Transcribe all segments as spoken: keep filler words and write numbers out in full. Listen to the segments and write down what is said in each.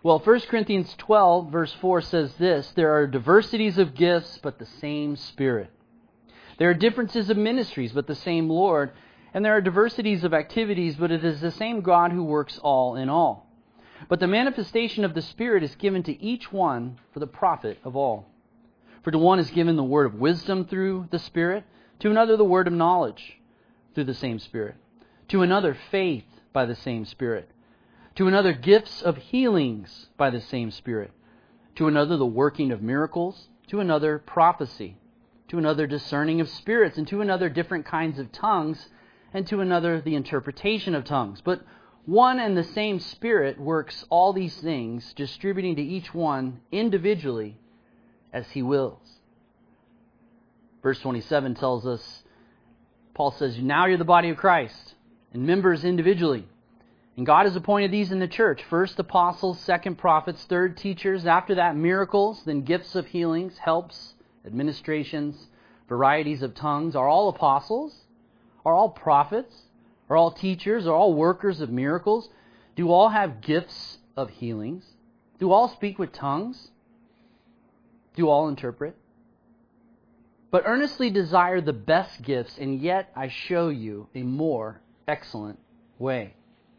Well, First Corinthians twelve, verse four says this, there are diversities of gifts, but the same Spirit. There are differences of ministries, but the same Lord. And there are diversities of activities, but it is the same God who works all in all. But the manifestation of the Spirit is given to each one for the profit of all. For to one is given the word of wisdom through the Spirit, to another the word of knowledge through the same Spirit, to another faith by the same Spirit, to another gifts of healings by the same Spirit, to another the working of miracles, to another prophecy, to another discerning of spirits, and to another different kinds of tongues, and to another the interpretation of tongues. But one and the same Spirit works all these things, distributing to each one individually as He wills. Verse twenty-seven tells us, Paul says, now you're the body of Christ, and members individually. And God has appointed these in the church. First apostles, second prophets, third teachers, after that miracles, then gifts of healings, helps, administrations, varieties of tongues. Are all apostles? Are all prophets? Are all teachers? Are all workers of miracles? Do all have gifts of healings? Do all speak with tongues? Do all interpret? But earnestly desire the best gifts, and yet I show you a more excellent way.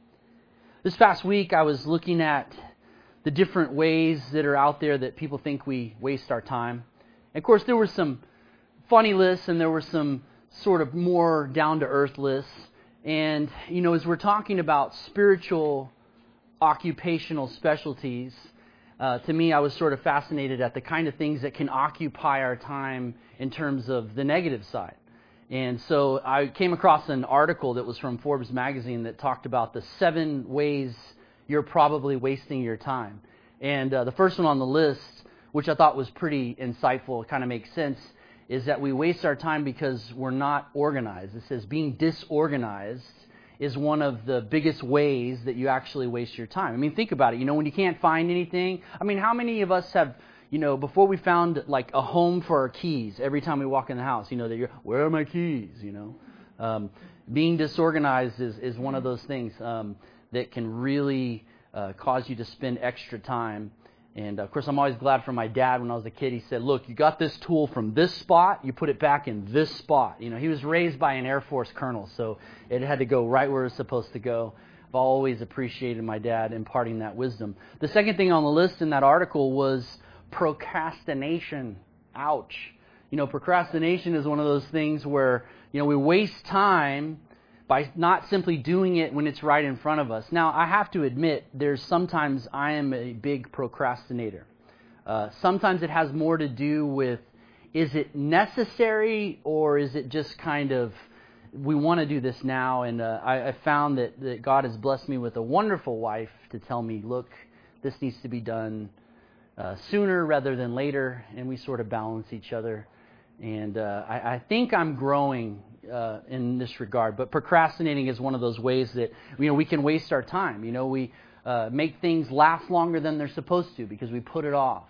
This past week I was looking at the different ways that are out there that people think we waste our time. And of course there were some funny lists and there were some sort of more down-to-earth lists. And, you know, as we're talking about spiritual occupational specialties, uh, to me I was sort of fascinated at the kind of things that can occupy our time in terms of the negative side. And so I came across an article that was from Forbes magazine that talked about the seven ways you're probably wasting your time. And uh, the first one on the list, which I thought was pretty insightful, kind of makes sense, is that we waste our time because we're not organized. It says being disorganized is one of the biggest ways that you actually waste your time. I mean, think about it. You know, when you can't find anything, I mean, how many of us have, you know, before we found like a home for our keys, every time we walk in the house, you know, that you're, where are my keys, you know? Um, being disorganized is, is one of those things um, that can really uh, cause you to spend extra time. And, of course, I'm always glad for my dad. When I was a kid, he said, look, you got this tool from this spot, you put it back in this spot. You know, he was raised by an Air Force colonel, so it had to go right where it was supposed to go. I've always appreciated my dad imparting that wisdom. The second thing on the list in that article was procrastination. Ouch. You know, procrastination is one of those things where, you know, we waste time by not simply doing it when it's right in front of us. Now, I have to admit, there's sometimes I am a big procrastinator. Uh, sometimes it has more to do with, is it necessary or is it just kind of, we want to do this now? And uh, I, I found that, that God has blessed me with a wonderful wife to tell me, look, this needs to be done uh, sooner rather than later, and we sort of balance each other. And uh, I, I think I'm growing Uh, in this regard, but procrastinating is one of those ways that, you know, we can waste our time. You know, we uh, make things last longer than they're supposed to because we put it off.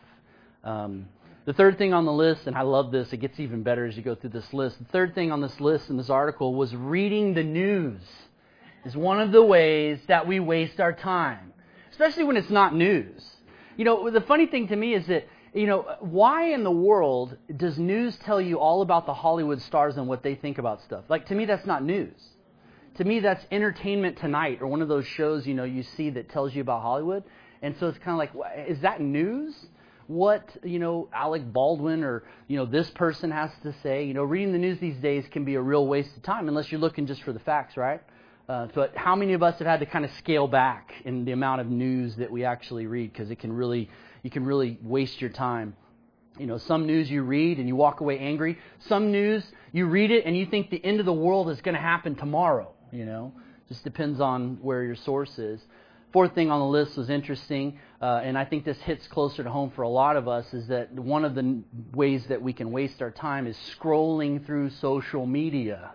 Um, the third thing on the list, and I love this, it gets even better as you go through this list. The third thing on this list in this article was reading the news. Is one of the ways that we waste our time, especially when it's not news. You know, the funny thing to me is that, you know, why in the world does news tell you all about the Hollywood stars and what they think about stuff? Like, to me, that's not news. To me, that's Entertainment Tonight or one of those shows, you know, you see that tells you about Hollywood. And so it's kind of like, is that news? What, you know, Alec Baldwin or, you know, this person has to say. You know, reading the news these days can be a real waste of time unless you're looking just for the facts, right? Uh, but how many of us have had to kind of scale back in the amount of news that we actually read because it can really... You can really waste your time. You know, some news you read and you walk away angry. Some news, you read it and you think the end of the world is going to happen tomorrow, you know. Just depends on where your source is. Fourth thing on the list was interesting, uh, and I think this hits closer to home for a lot of us, is that one of the ways that we can waste our time is scrolling through social media.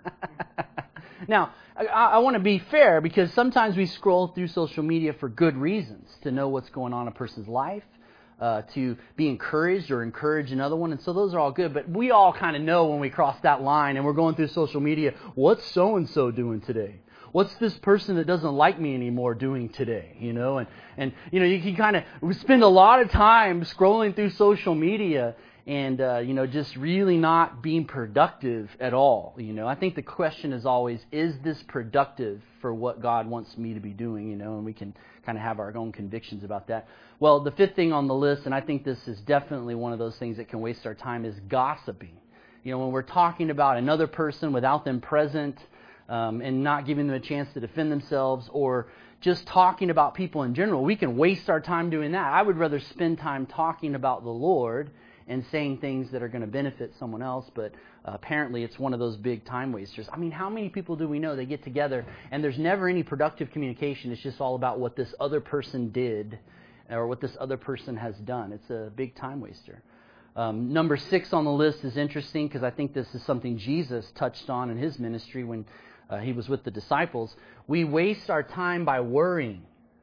Now, I, I want to be fair because sometimes we scroll through social media for good reasons, to know what's going on in a person's life, uh, to be encouraged or encourage another one, and so those are all good. But we all kind of know when we cross that line and we're going through social media, what's so-and-so doing today? what's this person that doesn't like me anymore doing today? You know, and, and you know, you can kind of spend a lot of time scrolling through social media and, uh, you know, just really not being productive at all. You know, I think the question is always, is this productive for what God wants me to be doing? You know, and we can kind of have our own convictions about that. Well, the fifth thing on the list, and I think this is definitely one of those things that can waste our time, is gossiping. You know, when we're talking about another person without them present um, and not giving them a chance to defend themselves, or just talking about people in general, we can waste our time doing that. I would rather spend time talking about the Lord and saying things that are going to benefit someone else, but uh, apparently it's one of those big time wasters. I mean, how many people do we know, they get together and there's never any productive communication? It's just all about what this other person did or what this other person has done. It's a big time waster. Um, number six on the list is interesting because I think this is something Jesus touched on in His ministry when uh, He was with the disciples. We waste our time by worrying.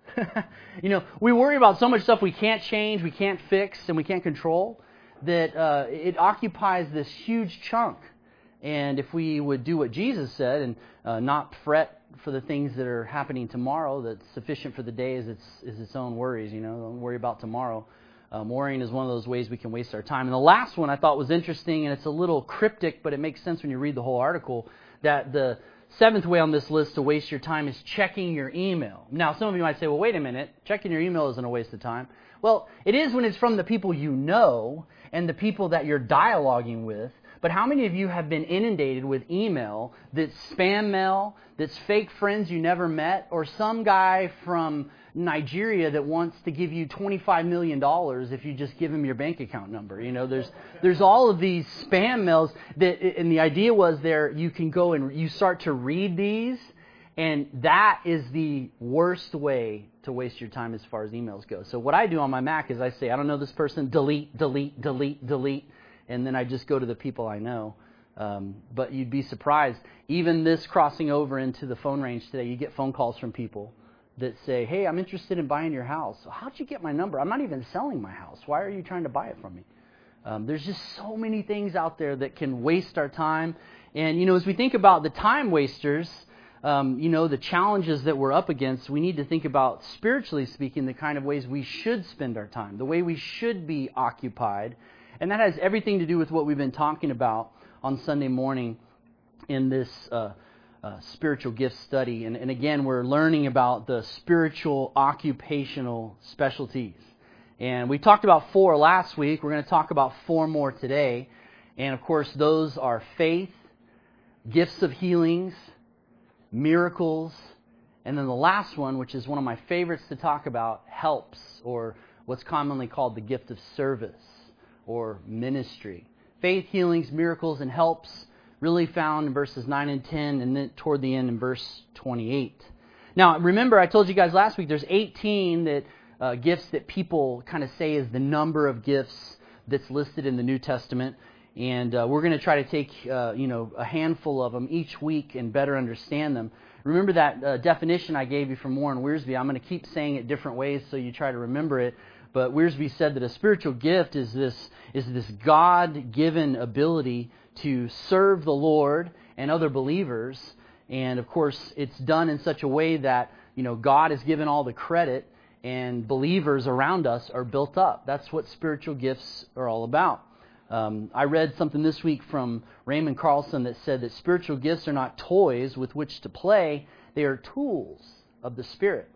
You know, we worry about so much stuff we can't change, we can't fix, and we can't control, that uh, it occupies this huge chunk. And if we would do what Jesus said and uh, not fret for the things that are happening tomorrow, that's sufficient for the day is its, is its own worries, you know, don't worry about tomorrow. Um, worrying is one of those ways we can waste our time. And the last one I thought was interesting, and it's a little cryptic, but it makes sense when you read the whole article, that the seventh way on this list to waste your time is checking your email. Now, some of you might say, well, wait a minute, checking your email isn't a waste of time. Well, it is when it's from the people you know and the people that you're dialoguing with. But how many of you have been inundated with email that's spam mail, that's fake friends you never met, or some guy from Nigeria that wants to give you twenty-five million dollars if you just give him your bank account number? You know, there's there's all of these spam mails that, and the idea was there you can go and you start to read these, and that is the worst way to waste your time as far as emails go. So what I do on my Mac is I say, I don't know this person, delete, delete, delete, delete, and then I just go to the people I know. Um, but you'd be surprised. Even this crossing over into the phone range today, you get phone calls from people that say, hey, I'm interested in buying your house. How'd you get my number? I'm not even selling my house. Why are you trying to buy it from me? Um, there's just so many things out there that can waste our time. And, you know, as we think about the time wasters, um, you know, the challenges that we're up against, we need to think about, spiritually speaking, the kind of ways we should spend our time, the way we should be occupied. And that has everything to do with what we've been talking about on Sunday morning in this uh, uh, spiritual gift study. And, and again, we're learning about the spiritual occupational specialties. And we talked about four last week. We're going to talk about four more today. And of course, those are faith, gifts of healings, miracles, and then the last one, which is one of my favorites to talk about, helps, or what's commonly called the gift of service or ministry. Faith, healings, miracles, and helps, really found in verses nine and ten, and then toward the end in verse twenty-eight. Now, remember, I told you guys last week, there's eighteen that uh, gifts that people kind of say is the number of gifts that's listed in the New Testament. And uh, we're going to try to take, uh, you know, a handful of them each week and better understand them. Remember that uh, definition I gave you from Warren Wiersbe. I'm going to keep saying it different ways so you try to remember it. But Wiersbe said that a spiritual gift is this is this God-given ability to serve the Lord and other believers. And of course, it's done in such a way that, you know, God is given all the credit and believers around us are built up. That's what spiritual gifts are all about. Um, I read something this week from Raymond Carlson that said that spiritual gifts are not toys with which to play. They are tools of the Spirit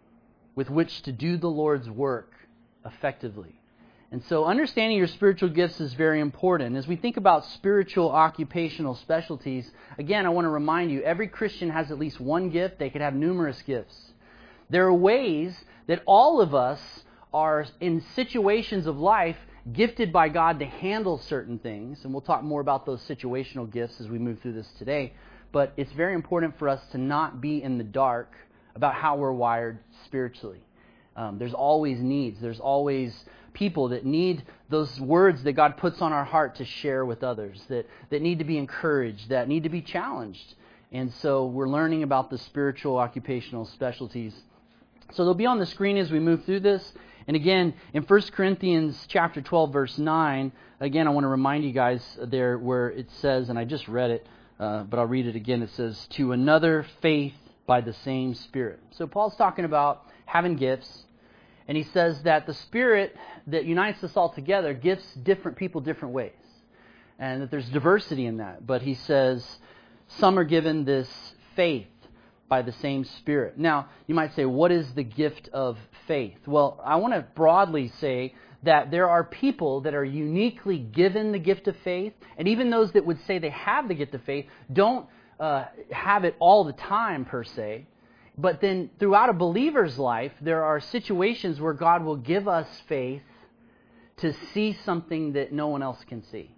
with which to do the Lord's work effectively. And so understanding your spiritual gifts is very important. As we think about spiritual occupational specialties, again, I want to remind you, every Christian has at least one gift. They could have numerous gifts. There are ways that all of us are in situations of life gifted by God to handle certain things, and we'll talk more about those situational gifts as we move through this today, but it's very important for us to not be in the dark about how we're wired spiritually. Um, there's always needs. There's always people that need those words that God puts on our heart to share with others, that, that need to be encouraged, that need to be challenged. And so we're learning about the spiritual occupational specialties. So they'll be on the screen as we move through this. And again, in First Corinthians chapter twelve, verse nine, again, I want to remind you guys there where it says, and I just read it, uh, but I'll read it again. It says, to another faith by the same Spirit. So Paul's talking about having gifts, and he says that the Spirit that unites us all together gifts different people different ways, and that there's diversity in that. But he says some are given this faith by the same Spirit. Now, you might say, what is the gift of faith? Well, I want to broadly say that there are people that are uniquely given the gift of faith, and even those that would say they have the gift of faith don't uh, have it all the time per se. But then throughout a believer's life, there are situations where God will give us faith to see something that no one else can see.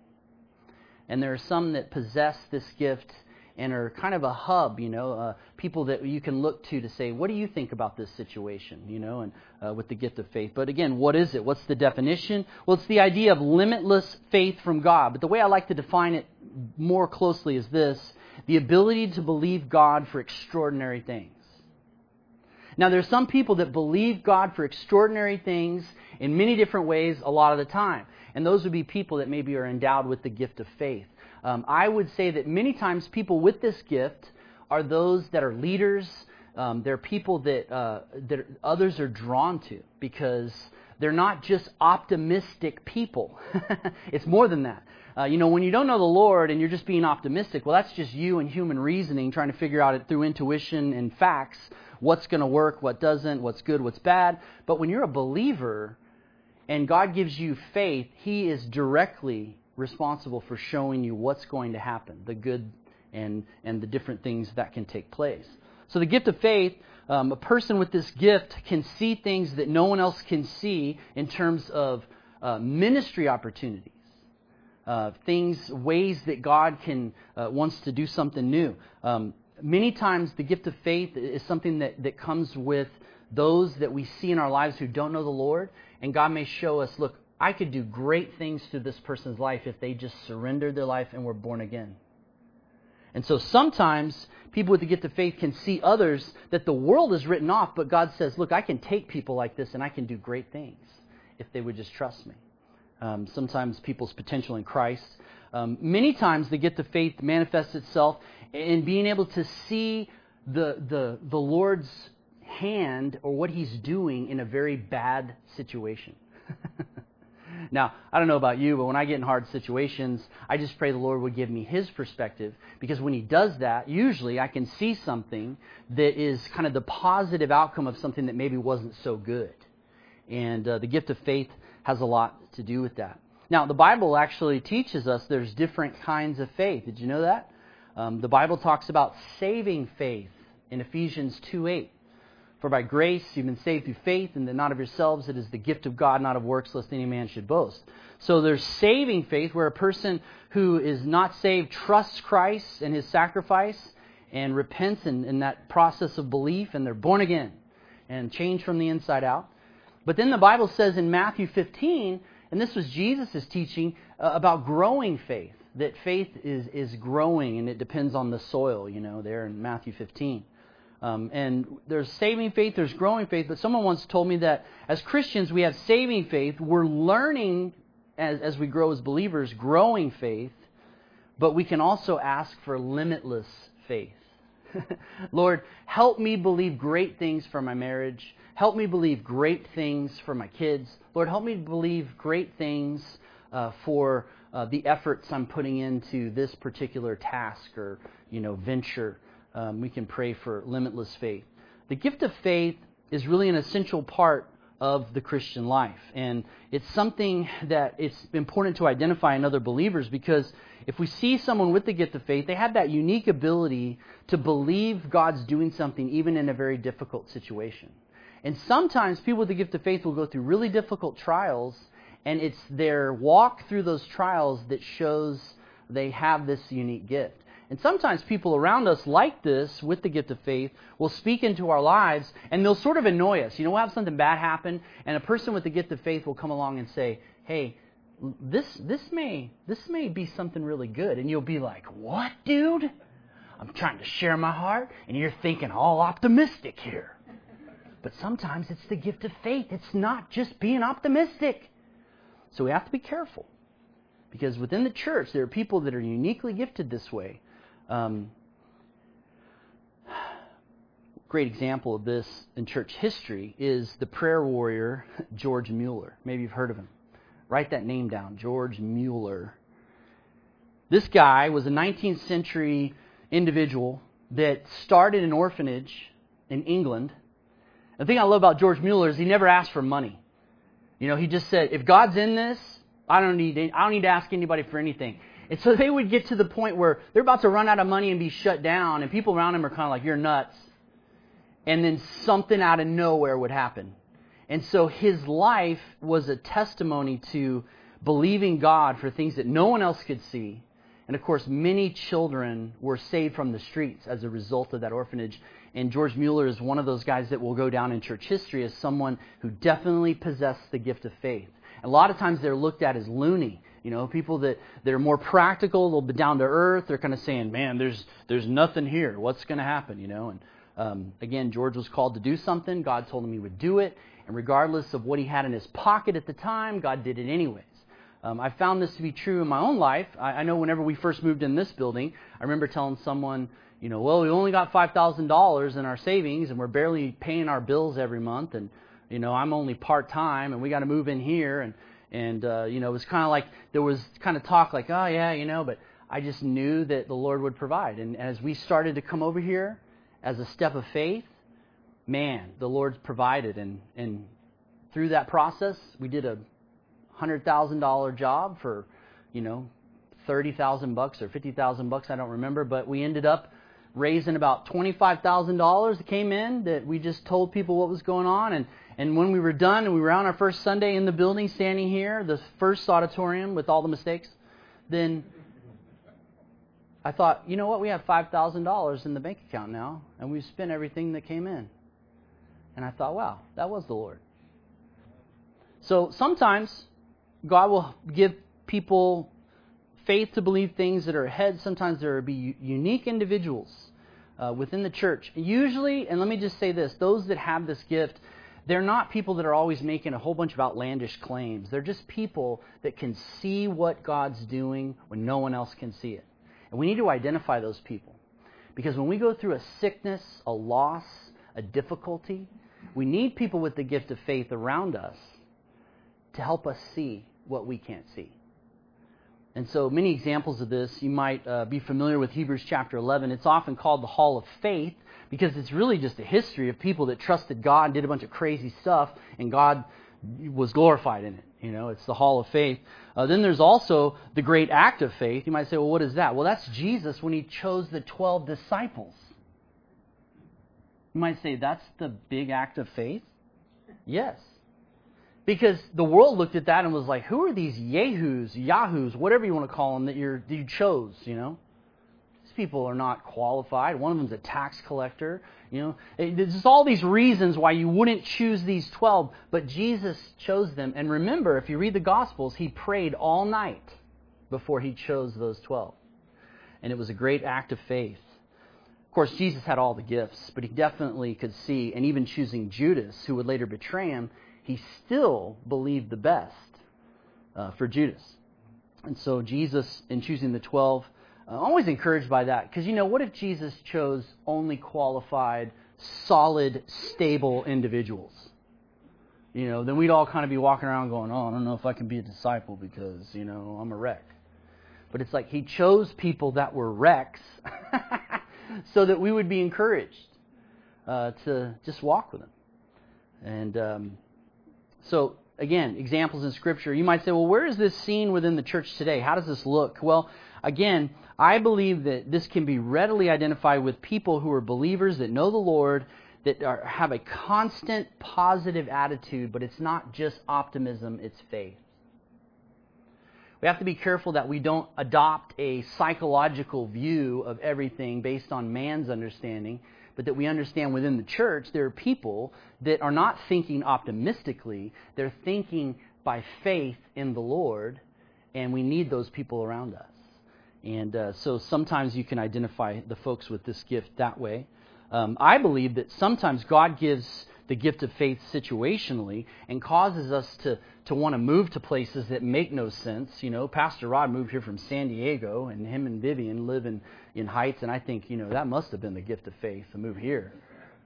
And there are some that possess this gift and are kind of a hub, you know, uh, people that you can look to to say, what do you think about this situation, you know, and uh, with the gift of faith. But again, what is it? What's the definition? Well, it's the idea of limitless faith from God. But the way I like to define it more closely is this: the ability to believe God for extraordinary things. Now, there's some people that believe God for extraordinary things in many different ways a lot of the time. And those would be people that maybe are endowed with the gift of faith. Um, I would say that many times people with this gift are those that are leaders. Um, they're people that, uh, that others are drawn to because they're not just optimistic people. It's more than that. Uh, you know, when you don't know the Lord and you're just being optimistic, well, that's just you and human reasoning trying to figure out it through intuition and facts, what's going to work, what doesn't, what's good, what's bad. But when you're a believer and God gives you faith, He is directly responsible for showing you what's going to happen, the good and, and the different things that can take place. So the gift of faith, um, a person with this gift can see things that no one else can see in terms of uh, ministry opportunities. Uh, things, ways that God can uh, wants to do something new. Um, many times the gift of faith is something that, that comes with those that we see in our lives who don't know the Lord, and God may show us, look, I could do great things to this person's life if they just surrendered their life and were born again. And so sometimes people with the gift of faith can see others that the world has written off, but God says, look, I can take people like this and I can do great things if they would just trust me. Um, sometimes people's potential in Christ. Um, many times the gift of faith manifests itself in being able to see the, the, the Lord's hand or what He's doing in a very bad situation. Now, I don't know about you, but when I get in hard situations, I just pray the Lord would give me His perspective, because when He does that, usually I can see something that is kind of the positive outcome of something that maybe wasn't so good. And uh, the gift of faith has a lot to do with that. Now, the Bible actually teaches us there's different kinds of faith. Did you know that? Um, the Bible talks about saving faith in Ephesians two eight. For by grace you've been saved through faith, and that not of yourselves, it is the gift of God, not of works, lest any man should boast. So there's saving faith, where a person who is not saved trusts Christ and His sacrifice and repents in, in that process of belief, and they're born again and changed from the inside out. But then the Bible says in Matthew fifteen, and this was Jesus' teaching, uh, about growing faith, that faith is, is growing, and it depends on the soil, you know, there in Matthew fifteen. Um, and there's saving faith, there's growing faith, but someone once told me that as Christians we have saving faith, we're learning as, as we grow as believers, growing faith, but we can also ask for limitless faith. Lord, help me believe great things for my marriage. Help me believe great things for my kids. Lord, help me believe great things uh, for uh, the efforts I'm putting into this particular task or, you know, venture. Um, we can pray for limitless faith. The gift of faith is really an essential part of the Christian life. And it's something that it's important to identify in other believers, because if we see someone with the gift of faith, they have that unique ability to believe God's doing something even in a very difficult situation. And sometimes people with the gift of faith will go through really difficult trials, and it's their walk through those trials that shows they have this unique gift. And sometimes people around us like this, with the gift of faith, will speak into our lives, and they'll sort of annoy us. You know, we'll have something bad happen, and a person with the gift of faith will come along and say, hey, this this may this may be something really good. And you'll be like, what, dude? I'm trying to share my heart, and you're thinking all optimistic here. But sometimes it's the gift of faith. It's not just being optimistic. So we have to be careful, because within the church, there are people that are uniquely gifted this way. Um, great example of this in church history is the prayer warrior George Mueller. Maybe you've heard of him. Write that name down, George Mueller. This guy was a nineteenth century individual that started an orphanage in England. The thing I love about George Mueller is he never asked for money. You know, he just said, if God's in this, I don't need I don't need to ask anybody for anything. And so they would get to the point where they're about to run out of money and be shut down, and people around him are kind of like, you're nuts. And then something out of nowhere would happen. And so his life was a testimony to believing God for things that no one else could see. And of course, many children were saved from the streets as a result of that orphanage. And George Mueller is one of those guys that will go down in church history as someone who definitely possessed the gift of faith. And a lot of times they're looked at as loony. You know, people that, that are more practical, a little bit down to earth, they're kind of saying, man, there's there's nothing here. What's going to happen, you know? And um, again, George was called to do something. God told him he would do it. And regardless of what he had in his pocket at the time, God did it anyways. Um, I found this to be true in my own life. I, I know whenever we first moved in this building, I remember telling someone, you know, well, we only got five thousand dollars in our savings and we're barely paying our bills every month. And, you know, I'm only part-time and we got to move in here. And, and uh, you know, it was kind of like there was kind of talk like, oh, yeah, you know, but I just knew that the Lord would provide. And as we started to come over here as a step of faith, man, the Lord's provided. And, and through that process, we did a one hundred thousand dollars job for, you know, thirty thousand bucks or fifty thousand bucks, I don't remember, but we ended up raising about twenty-five thousand dollars that came in that we just told people what was going on. And, and when we were done and we were on our first Sunday in the building standing here, the first auditorium with all the mistakes, then I thought, you know what, we have five thousand dollars in the bank account now and we've spent everything that came in. And I thought, wow, that was the Lord. So sometimes God will give people faith to believe things that are ahead. Sometimes there will be unique individuals uh, within the church. Usually, and let me just say this, those that have this gift, they're not people that are always making a whole bunch of outlandish claims. They're just people that can see what God's doing when no one else can see it. And we need to identify those people. Because when we go through a sickness, a loss, a difficulty, we need people with the gift of faith around us to help us see what we can't see. And so many examples of this, you might uh, be familiar with Hebrews chapter eleven. It's often called the Hall of Faith because it's really just a history of people that trusted God and did a bunch of crazy stuff, and God was glorified in it. You know, it's the Hall of Faith. Uh, then there's also the great act of faith. You might say, well, what is that? Well, that's Jesus when he chose the twelve disciples. You might say, that's the big act of faith? Yes. Because the world looked at that and was like, who are these yahoos, yahoos, whatever you want to call them, that, you're, that you chose, you know? These people are not qualified. One of them's a tax collector. You know, there's just all these reasons why you wouldn't choose these twelve, but Jesus chose them. And remember, if you read the Gospels, he prayed all night before he chose those twelve. And it was a great act of faith. Of course, Jesus had all the gifts, but he definitely could see, and even choosing Judas, who would later betray him, he still believed the best uh, for Judas. And so Jesus, in choosing the twelve, I'm always encouraged by that. Because, you know, what if Jesus chose only qualified, solid, stable individuals? You know, then we'd all kind of be walking around going, oh, I don't know if I can be a disciple because, you know, I'm a wreck. But it's like he chose people that were wrecks so that we would be encouraged uh, to just walk with him. And um, so, again, examples in Scripture. You might say, well, where is this seen within the church today? How does this look? Well, again, I believe that this can be readily identified with people who are believers that know the Lord, that are, have a constant positive attitude, but it's not just optimism, it's faith. We have to be careful that we don't adopt a psychological view of everything based on man's understanding, but that we understand within the church there are people that are not thinking optimistically, they're thinking by faith in the Lord, and we need those people around us. And uh, so sometimes you can identify the folks with this gift that way. Um, I believe that sometimes God gives the gift of faith situationally and causes us to, to want to move to places that make no sense. You know, Pastor Rod moved here from San Diego, and him and Vivian live in, in Heights, and I think, you know, that must have been the gift of faith to move here.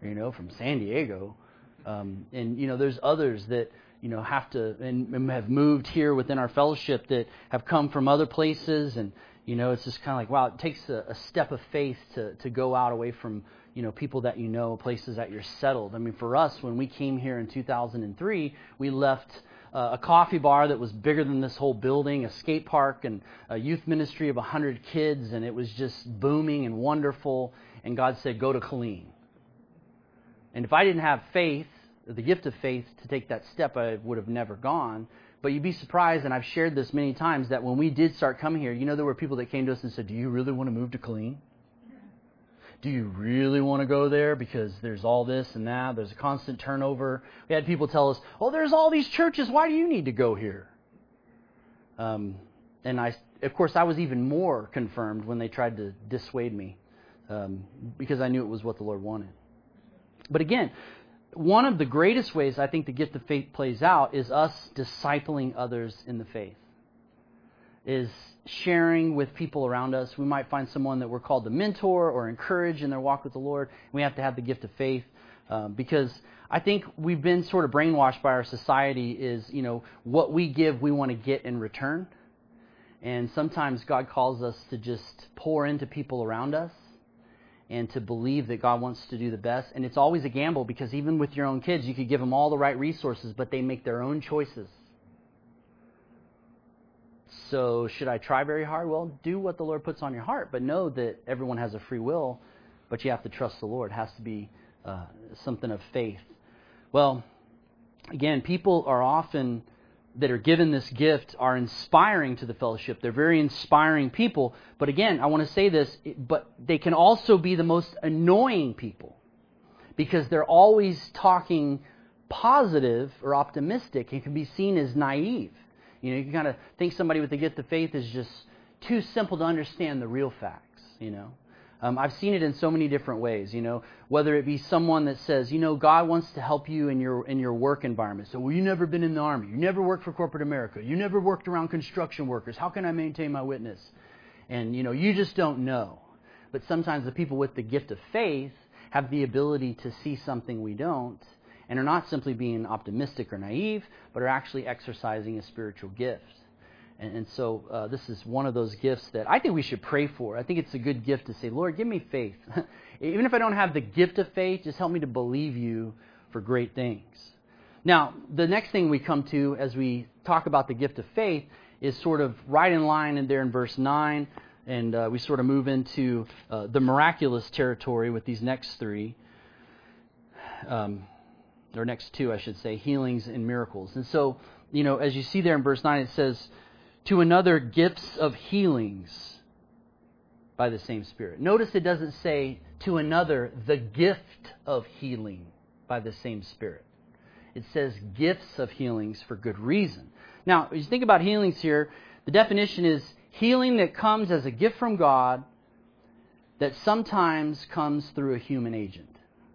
you know, from San Diego. Um, and, you know, there's others that, you know, have to, and, and have moved here within our fellowship that have come from other places. And, you know, it's just kind of like, wow, it takes a, a step of faith to, to go out away from, you know, people that you know, places that you're settled. I mean, for us, when we came here in two thousand three, we left uh, a coffee bar that was bigger than this whole building, a skate park, and a youth ministry of one hundred kids, and it was just booming and wonderful. And God said, go to Killeen. And if I didn't have faith, the gift of faith, to take that step, I would have never gone. But you'd be surprised, and I've shared this many times, that when we did start coming here, you know, there were people that came to us and said, do you really want to move to Killeen? Do you really want to go there? Because there's all this and that. There's a constant turnover. We had people tell us, oh, there's all these churches. Why do you need to go here? Um, and I, of course, I was even more confirmed when they tried to dissuade me, um, because I knew it was what the Lord wanted. But again, one of the greatest ways I think the gift of faith plays out is us discipling others in the faith, is sharing with people around us. We might find someone that we're called to mentor or encourage in their walk with the Lord. We have to have the gift of faith, um, because I think we've been sort of brainwashed by our society is, you know, what we give, we want to get in return. And sometimes God calls us to just pour into people around us and to believe that God wants to do the best. And it's always a gamble, because even with your own kids, you could give them all the right resources, but they make their own choices. So should I try very hard? Well, do what the Lord puts on your heart, but know that everyone has a free will, but you have to trust the Lord. It has to be uh, something of faith. Well, again, people are often, that are given this gift, are inspiring to the fellowship. They're very inspiring people. But again, I want to say this, but they can also be the most annoying people, because they're always talking positive or optimistic. It can be seen as naive. You know, you can kind of think somebody with the gift of faith is just too simple to understand the real facts, you know. Um, I've seen it in so many different ways, you know, whether it be someone that says, you know, God wants to help you in your in your work environment. So, well, you've never been in the Army. You never worked for corporate America. You never worked around construction workers. How can I maintain my witness? And, you know, you just don't know. But sometimes the people with the gift of faith have the ability to see something we don't, and are not simply being optimistic or naive, but are actually exercising a spiritual gift. And, and so uh, this is one of those gifts that I think we should pray for. I think it's a good gift to say, Lord, give me faith. Even if I don't have the gift of faith, just help me to believe you for great things. Now, the next thing we come to as we talk about the gift of faith is sort of right in line in there in verse nine, and uh, we sort of move into uh, the miraculous territory with these next three. Um or next two, I should say, healings and miracles. And so, you know, as you see there in verse nine, it says, to another gifts of healings by the same Spirit. Notice it doesn't say to another the gift of healing by the same Spirit. It says gifts of healings for good reason. Now, as you think about healings here, the definition is healing that comes as a gift from God that sometimes comes through a human agent.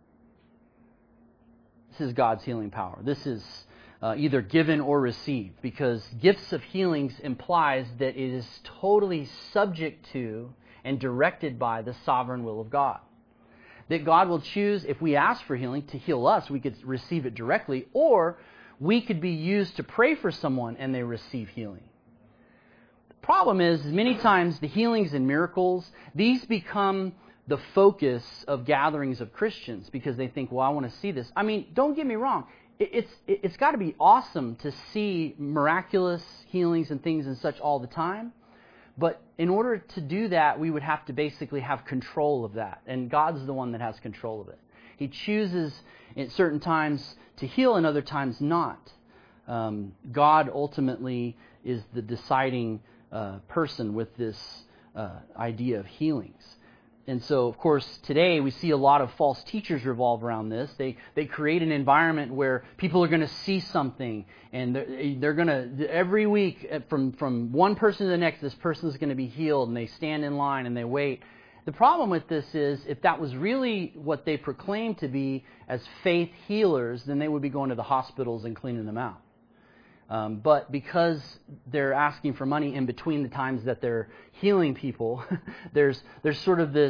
This is God's healing power. This is uh, either given or received, because gifts of healings implies that it is totally subject to and directed by the sovereign will of God. That God will choose, if we ask for healing, to heal us. We could receive it directly, or we could be used to pray for someone and they receive healing. The problem is, many times the healings and miracles, these become the focus of gatherings of Christians, because they think, well, I want to see this. I mean, don't get me wrong. It's it's got to be awesome to see miraculous healings and things and such all the time. But in order to do that, we would have to basically have control of that. And God's the one that has control of it. He chooses at certain times to heal and other times not. Um, God ultimately is the deciding uh, person with this uh, idea of healings. And so, of course, today we see a lot of false teachers revolve around this. They they create an environment where people are going to see something, and they're, they're going to, every week, from, from one person to the next, this person is going to be healed, and they stand in line and they wait. The problem with this is, if that was really what they proclaim to be as faith healers, then they would be going to the hospitals and cleaning them out. Um, but because they're asking for money in between the times that they're healing people, there's there's sort of this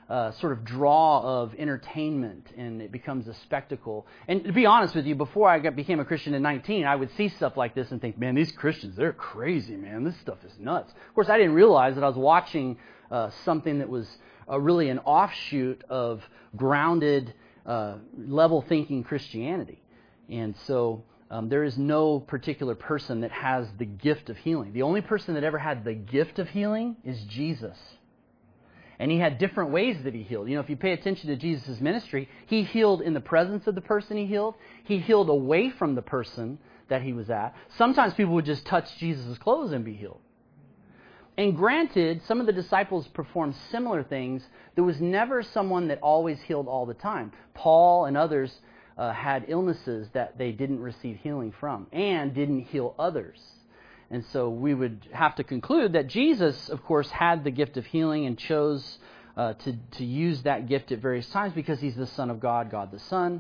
uh, sort of draw of entertainment, and it becomes a spectacle. And to be honest with you, before I got, became a Christian in nineteen, I would see stuff like this and think, man, these Christians, they're crazy, man. This stuff is nuts. Of course, I didn't realize that I was watching uh, something that was uh, really an offshoot of grounded, uh, level-thinking Christianity. And so um, there is no particular person that has the gift of healing. The only person that ever had the gift of healing is Jesus. And he had different ways that he healed. You know, if you pay attention to Jesus' ministry, he healed in the presence of the person he healed. He healed away from the person that he was at. Sometimes people would just touch Jesus' clothes and be healed. And granted, some of the disciples performed similar things. There was never someone that always healed all the time. Paul and others uh, had illnesses that they didn't receive healing from and didn't heal others. And so we would have to conclude that Jesus, of course, had the gift of healing and chose uh, to, to use that gift at various times because he's the Son of God, God the Son.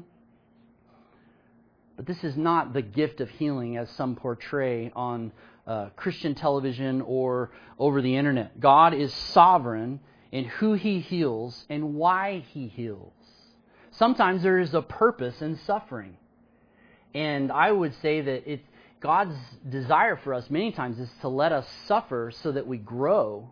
But this is not the gift of healing as some portray on uh, Christian television or over the internet. God is sovereign in who he heals and why he heals. Sometimes there is a purpose in suffering. And I would say that it's God's desire for us many times is to let us suffer so that we grow.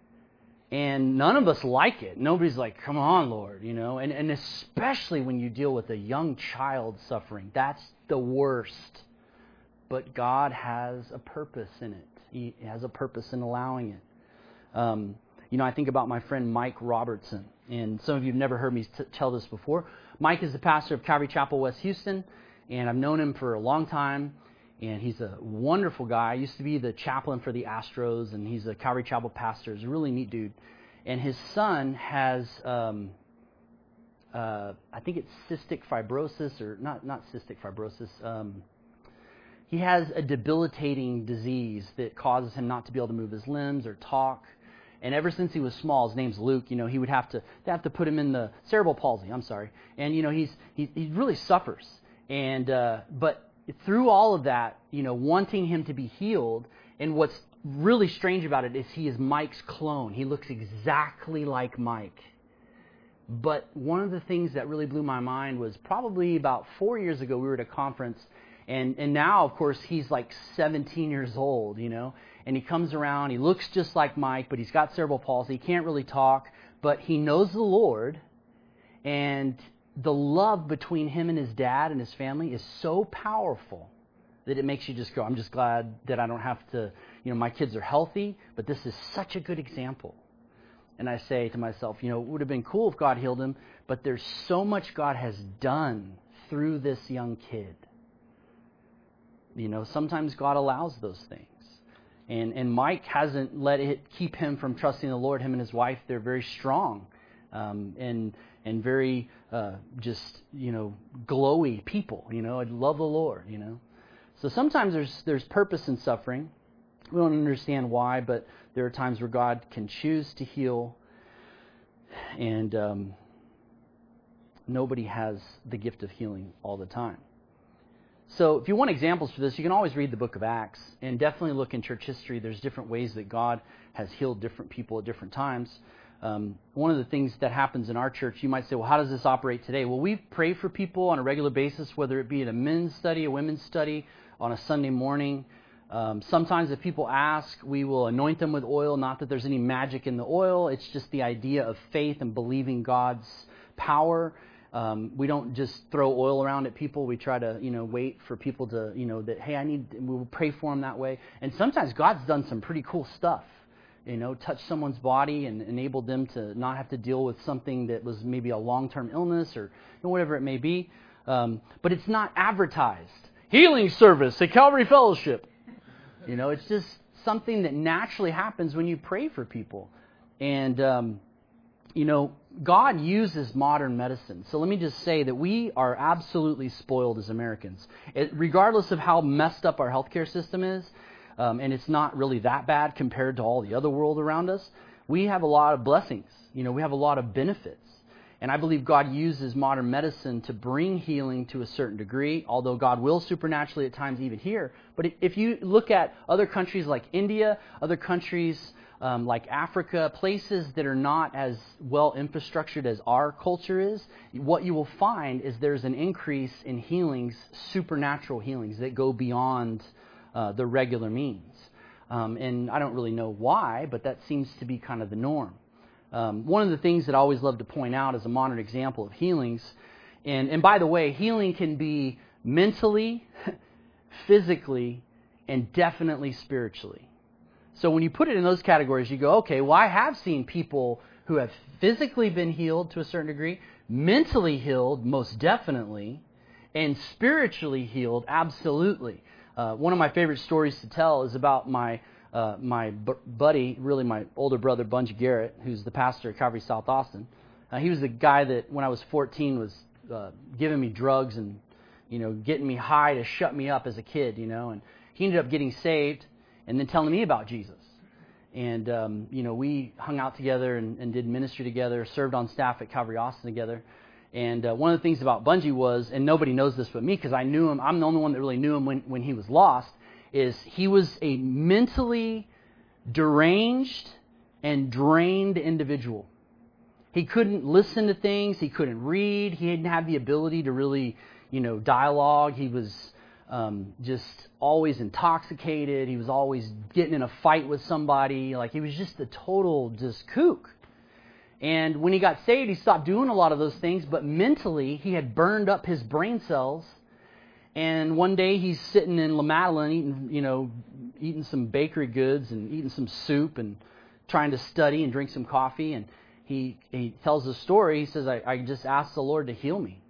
And none of us like it. Nobody's like, come on, Lord, you know. And, and especially when you deal with a young child suffering. That's the worst. But God has a purpose in it. He has a purpose in allowing it. Um, you know, I think about my friend Mike Robertson. And some of you have never heard me t- tell this before. Mike is the pastor of Calvary Chapel, West Houston. And I've known him for a long time. And he's a wonderful guy. He used to be the chaplain for the Astros, and he's a Calvary Chapel pastor. He's a really neat dude. And his son has, um, uh, I think it's cystic fibrosis, or not not cystic fibrosis. Um, he has a debilitating disease that causes him not to be able to move his limbs or talk. And ever since he was small, his name's Luke, you know, he would have to, they have to put him in the cerebral palsy, I'm sorry. And, you know, he's he, he really suffers. And, uh, but... Through all of that, you know, wanting him to be healed, and what's really strange about it is he is Mike's clone. He looks exactly like Mike. But one of the things that really blew my mind was probably about four years ago, we were at a conference, and, and now, of course, he's like seventeen years old, you know, and he comes around, he looks just like Mike, but he's got cerebral palsy, he can't really talk, but he knows the Lord, and the love between him and his dad and his family is so powerful that it makes you just go, I'm just glad that I don't have to, you know, my kids are healthy, but this is such a good example. And I say to myself, you know, it would have been cool if God healed him, but there's so much God has done through this young kid. You know, sometimes God allows those things. And and Mike hasn't let it keep him from trusting the Lord. Him and his wife, they're very strong. Um, and and very uh, just, you know, glowy people, you know, I love the Lord, you know. So sometimes there's there's purpose in suffering. We don't understand why, but there are times where God can choose to heal, and um, nobody has the gift of healing all the time. So if you want examples for this, you can always read the book of Acts, and definitely look in church history. There's different ways that God has healed different people at different times. Um, one of the things that happens in our church, you might say, well, how does this operate today? Well, we pray for people on a regular basis, whether it be at a men's study, a women's study, on a Sunday morning. Um, sometimes if people ask, we will anoint them with oil. Not that there's any magic in the oil. It's just the idea of faith and believing God's power. Um, we don't just throw oil around at people. We try to, you know, wait for people to, you know, that, hey, I need, we will pray for them that way. And sometimes God's done some pretty cool stuff. You know, touch someone's body and enabled them to not have to deal with something that was maybe a long-term illness or, you know, whatever it may be. Um, but it's not advertised. Healing service at Calvary Fellowship. You know, it's just something that naturally happens when you pray for people. And, um, you know, God uses modern medicine. So let me just say that we are absolutely spoiled as Americans. It, regardless of how messed up our healthcare system is, Um, and it's not really that bad compared to all the other world around us, we have a lot of blessings. You know, we have a lot of benefits. And I believe God uses modern medicine to bring healing to a certain degree, although God will supernaturally at times even here. But if you look at other countries like India, other countries um, like Africa, places that are not as well infrastructured as our culture is, what you will find is there's an increase in healings, supernatural healings that go beyond uh, the regular means. Um, and I don't really know why, but that seems to be kind of the norm. Um, one of the things that I always love to point out as a modern example of healings, and, and by the way, healing can be mentally, physically, and definitely spiritually. So when you put it in those categories, you go, okay, well, I have seen people who have physically been healed to a certain degree, mentally healed, most definitely, and spiritually healed, absolutely. Uh, one of my favorite stories to tell is about my uh, my b- buddy, really my older brother, Bungie Garrett, who's the pastor at Calvary South Austin. Uh, he was the guy that, when I was fourteen, was uh, giving me drugs and, you know, getting me high to shut me up as a kid, you know, and he ended up getting saved and then telling me about Jesus. And, um, you know, we hung out together and, and did ministry together, served on staff at Calvary Austin together. And uh, one of the things about Bungie was, and nobody knows this but me because I knew him, I'm the only one that really knew him when, when he was lost, is he was a mentally deranged and drained individual. He couldn't listen to things, he couldn't read, he didn't have the ability to really, you know, dialogue. He was Um, just always intoxicated. He was always getting in a fight with somebody. Like, he was just a total just kook. And when he got saved, he stopped doing a lot of those things, but mentally, he had burned up his brain cells. And one day, he's sitting in La Madeleine eating, you know, eating some bakery goods and eating some soup and trying to study and drink some coffee. And he, he tells the story. He says, I, I just asked the Lord to heal me.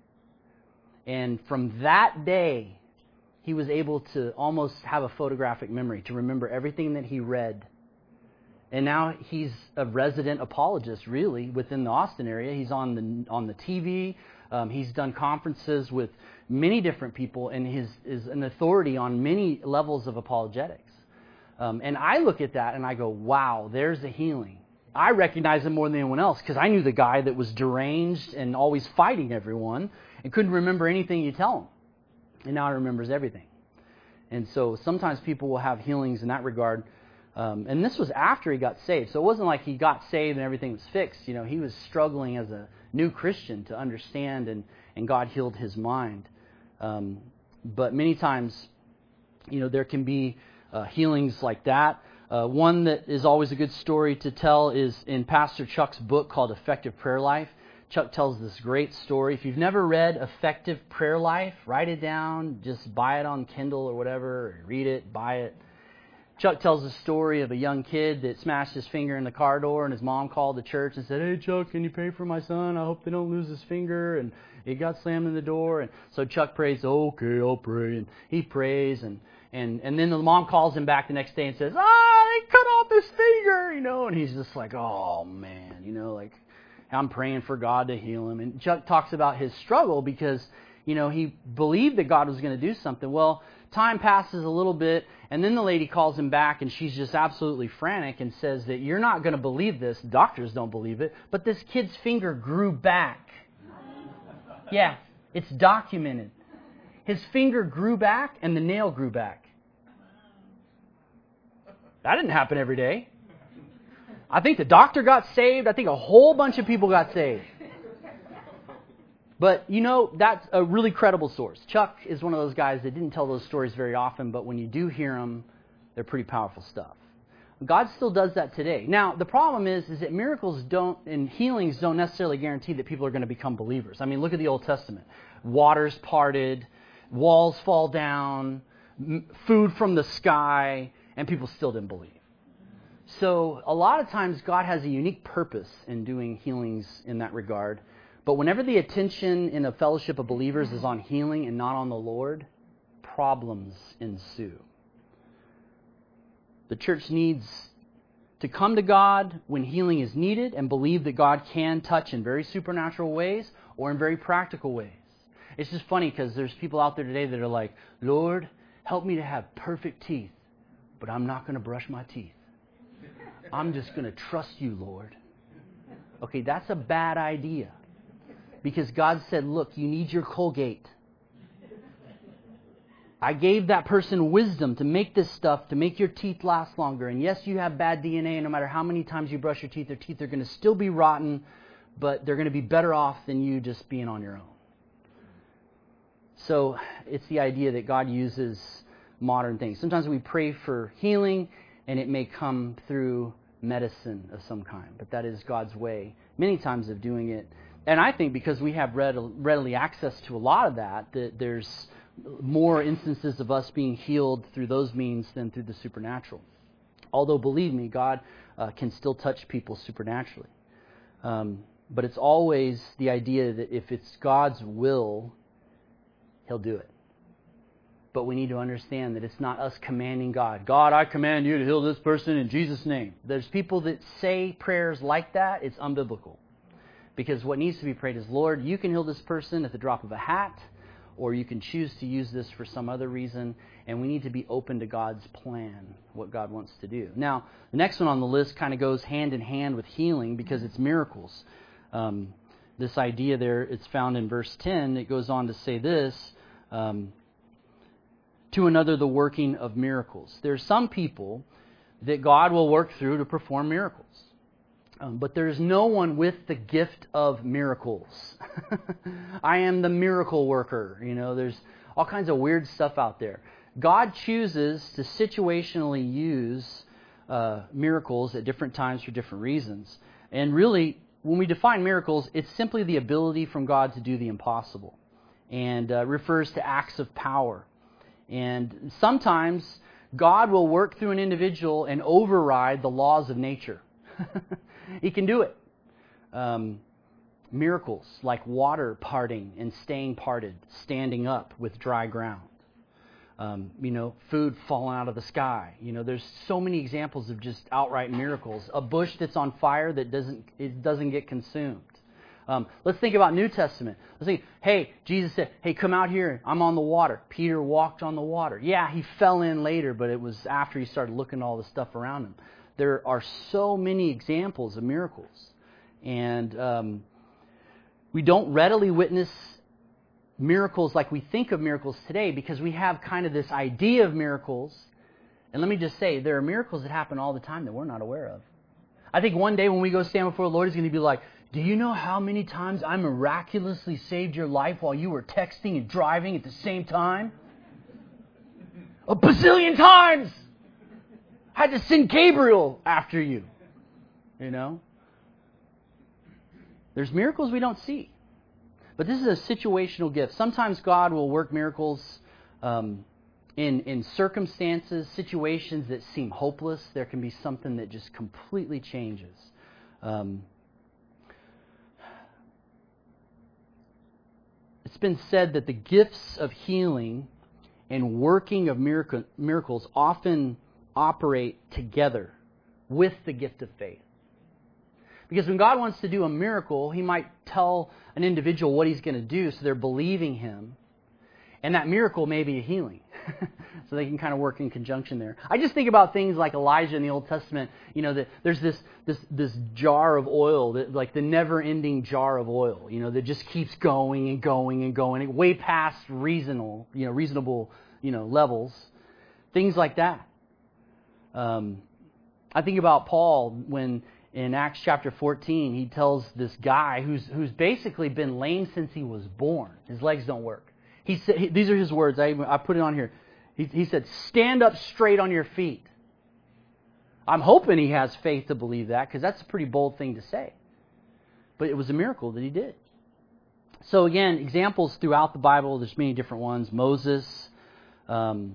And from that day, he was able to almost have a photographic memory, to remember everything that he read. And now he's a resident apologist, really, within the Austin area. He's on the on the T V. Um, he's done conferences with many different people, and his is an authority on many levels of apologetics. Um, and I look at that and I go, wow, there's a healing. I recognize him more than anyone else because I knew the guy that was deranged and always fighting everyone and couldn't remember anything you tell him. And now he remembers everything. And so sometimes people will have healings in that regard. Um, and this was after he got saved. So it wasn't like he got saved and everything was fixed. You know, he was struggling as a new Christian to understand, and, and God healed his mind. Um, but many times, you know, there can be uh, healings like that. Uh, one that is always a good story to tell is in Pastor Chuck's book called Effective Prayer Life. Chuck tells this great story. If you've never read Effective Prayer Life, write it down. Just buy it on Kindle or whatever. Or read it, buy it. Chuck tells the story of a young kid that smashed his finger in the car door, and his mom called the church and said, "Hey, Chuck, can you pray for my son? I hope they don't lose his finger." And it got slammed in the door. And so Chuck prays, "Okay, I'll pray." And he prays. And, and, and then the mom calls him back the next day and says, "Ah, they cut off his finger," you know. And he's just like, oh, man, you know, like, I'm praying for God to heal him. And Chuck talks about his struggle because, you know, he believed that God was going to do something. Well, time passes a little bit, and then the lady calls him back, and she's just absolutely frantic and says that you're not going to believe this. Doctors don't believe it, but this kid's finger grew back. Yeah, it's documented. His finger grew back, and the nail grew back. That didn't happen every day. I think the doctor got saved. I think a whole bunch of people got saved. But, you know, that's a really credible source. Chuck is one of those guys that didn't tell those stories very often, but when you do hear them, they're pretty powerful stuff. God still does that today. Now, the problem is, is that miracles don't, and healings don't necessarily guarantee that people are going to become believers. I mean, look at the Old Testament. Waters parted, walls fall down, m- food from the sky, and people still didn't believe. So a lot of times God has a unique purpose in doing healings in that regard. But whenever the attention in a fellowship of believers is on healing and not on the Lord, problems ensue. The church needs to come to God when healing is needed and believe that God can touch in very supernatural ways or in very practical ways. It's just funny because there's people out there today that are like, "Lord, help me to have perfect teeth, but I'm not going to brush my teeth. I'm just going to trust you, Lord." Okay, that's a bad idea. Because God said, look, you need your Colgate. I gave that person wisdom to make this stuff, to make your teeth last longer. And yes, you have bad D N A, and no matter how many times you brush your teeth, their teeth are going to still be rotten, but they're going to be better off than you just being on your own. So it's the idea that God uses modern things. Sometimes we pray for healing, and it may come through medicine of some kind, but that is God's way many times of doing it. And I think because we have readily access to a lot of that, that there's more instances of us being healed through those means than through the supernatural. Although, believe me, God uh, can still touch people supernaturally. Um, but it's always the idea that if it's God's will, He'll do it. But we need to understand that it's not us commanding God. God, I command you to heal this person in Jesus' name. There's people that say prayers like that. It's unbiblical. Because what needs to be prayed is, Lord, you can heal this person at the drop of a hat, or you can choose to use this for some other reason, and we need to be open to God's plan, what God wants to do. Now, the next one on the list kind of goes hand in hand with healing because it's miracles. Um, this idea there, it's found in verse ten. It goes on to say this, um, to another the working of miracles. There's some people that God will work through to perform miracles. Um, but there's no one with the gift of miracles. I am the miracle worker. You know, there's all kinds of weird stuff out there. God chooses to situationally use uh, miracles at different times for different reasons. And really, when we define miracles, it's simply the ability from God to do the impossible. And uh, refers to acts of power. And sometimes God will work through an individual and override the laws of nature. He can do it. Um, miracles like water parting and staying parted, standing up with dry ground. Um, you know, food falling out of the sky. You know, there's so many examples of just outright miracles. A bush that's on fire that doesn't it doesn't get consumed. Um, let's think about New Testament. Let's think, hey, Jesus said, hey, come out here. I'm on the water. Peter walked on the water. Yeah, he fell in later, but it was after he started looking at all the stuff around him. There are so many examples of miracles. And um, we don't readily witness miracles like we think of miracles today because we have kind of this idea of miracles. And let me just say, there are miracles that happen all the time that we're not aware of. I think one day when we go stand before the Lord, He's going to be like, do you know how many times I miraculously saved your life while you were texting and driving at the same time? A bazillion times! I had to send Gabriel after you. You know? There's miracles we don't see. But this is a situational gift. Sometimes God will work miracles um, in, in circumstances, situations that seem hopeless. There can be something that just completely changes. Um, it's been said that the gifts of healing and working of miracle, miracles often operate together with the gift of faith. Because when God wants to do a miracle, He might tell an individual what He's going to do, so they're believing Him. And that miracle may be a healing. So they can kind of work in conjunction there. I just think about things like Elijah in the Old Testament. You know, that there's this this this jar of oil, that like the never-ending jar of oil. You know, that just keeps going and going and going, way past reasonable, you know, reasonable, you know, levels. Things like that. Um, I think about Paul when in Acts chapter fourteen he tells this guy who's who's basically been lame since he was born. His legs don't work. He said, he, these are his words. I I put it on here. He, he said, "Stand up straight on your feet." I'm hoping he has faith to believe that because that's a pretty bold thing to say. But it was a miracle that he did. So again, examples throughout the Bible. There's many different ones. Moses. Um,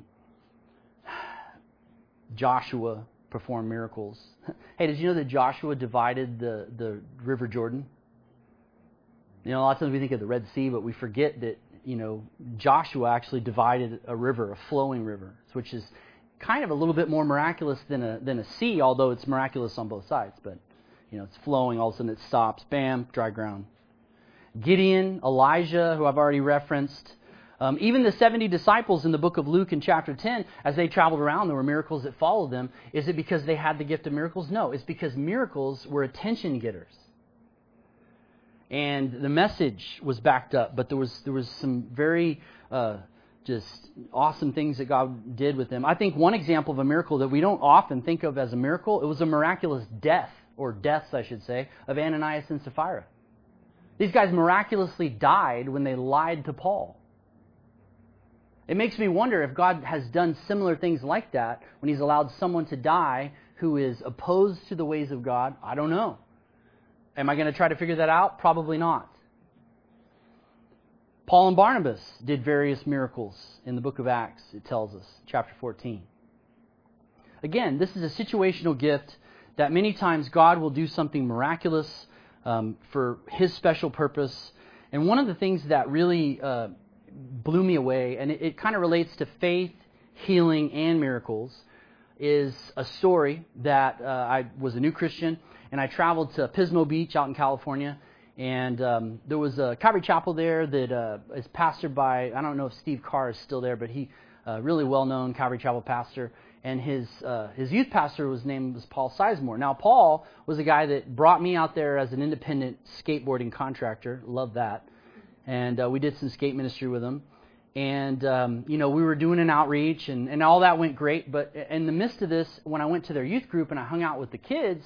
Joshua performed miracles. Hey, did you know that Joshua divided the, the River Jordan? You know, a lot of times we think of the Red Sea, but we forget that, you know, Joshua actually divided a river, a flowing river, which is kind of a little bit more miraculous than a than a sea, although it's miraculous on both sides. But, you know, it's flowing, all of a sudden it stops, bam, dry ground. Gideon, Elijah, who I've already referenced. Um, even the seventy disciples in the book of Luke in chapter ten, as they traveled around, there were miracles that followed them. Is it because they had the gift of miracles? No, it's because miracles were attention getters. And the message was backed up, but there was there was some very uh, just awesome things that God did with them. I think one example of a miracle that we don't often think of as a miracle, it was a miraculous death, or deaths, I should say, of Ananias and Sapphira. These guys miraculously died when they lied to Paul. It makes me wonder if God has done similar things like that when He's allowed someone to die who is opposed to the ways of God. I don't know. Am I going to try to figure that out? Probably not. Paul and Barnabas did various miracles in the book of Acts, it tells us, chapter fourteen. Again, this is a situational gift that many times God will do something miraculous um, for His special purpose. And one of the things that really uh, blew me away, and it, it kind of relates to faith, healing, and miracles, is a story that uh, I was a new Christian, and I traveled to Pismo Beach out in California, and um, there was a Calvary Chapel there that uh, is pastored by, I don't know if Steve Carr is still there, but he, uh, really well-known Calvary Chapel pastor, and his uh, his youth pastor was named was Paul Sizemore. Now, Paul was a guy that brought me out there as an independent skateboarding contractor. Love that. And uh, we did some skate ministry with him. And, um, you know, we were doing an outreach, and, and all that went great. But in the midst of this, when I went to their youth group and I hung out with the kids,